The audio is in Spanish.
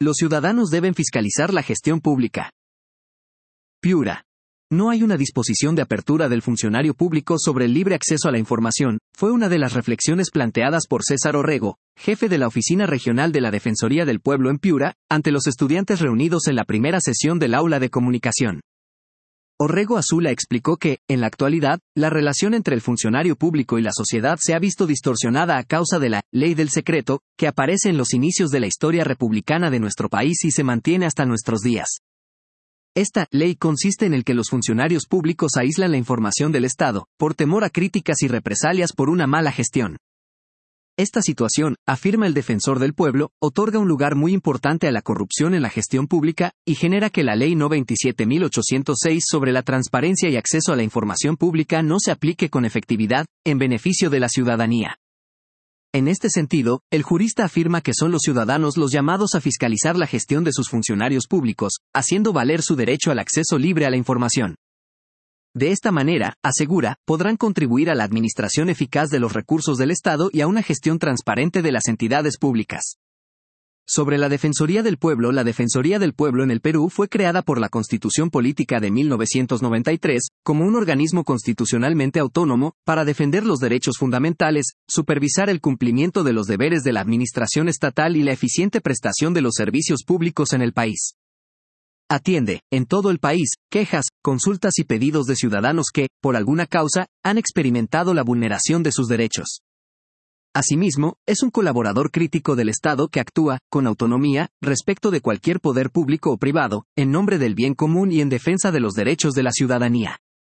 Los ciudadanos deben fiscalizar la gestión pública. Piura. No hay una disposición de apertura del funcionario público sobre el libre acceso a la información, fue una de las reflexiones planteadas por César Orrego, jefe de la Oficina Regional de la Defensoría del Pueblo en Piura, ante los estudiantes reunidos en la primera sesión del aula de comunicación. Orrego Azula explicó que, en la actualidad, la relación entre el funcionario público y la sociedad se ha visto distorsionada a causa de la ley del secreto, que aparece en los inicios de la historia republicana de nuestro país y se mantiene hasta nuestros días. Esta ley consiste en el que los funcionarios públicos aíslan la información del Estado, por temor a críticas y represalias por una mala gestión. Esta situación, afirma el defensor del pueblo, otorga un lugar muy importante a la corrupción en la gestión pública, y genera que la Ley No. 27.806 sobre la transparencia y acceso a la información pública no se aplique con efectividad, en beneficio de la ciudadanía. En este sentido, el jurista afirma que son los ciudadanos los llamados a fiscalizar la gestión de sus funcionarios públicos, haciendo valer su derecho al acceso libre a la información. De esta manera, asegura, podrán contribuir a la administración eficaz de los recursos del Estado y a una gestión transparente de las entidades públicas. Sobre la Defensoría del Pueblo. La Defensoría del Pueblo en el Perú fue creada por la Constitución Política de 1993, como un organismo constitucionalmente autónomo, para defender los derechos fundamentales, supervisar el cumplimiento de los deberes de la administración estatal y la eficiente prestación de los servicios públicos en el país. Atiende, en todo el país, quejas, consultas y pedidos de ciudadanos que, por alguna causa, han experimentado la vulneración de sus derechos. Asimismo, es un colaborador crítico del Estado que actúa, con autonomía, respecto de cualquier poder público o privado, en nombre del bien común y en defensa de los derechos de la ciudadanía.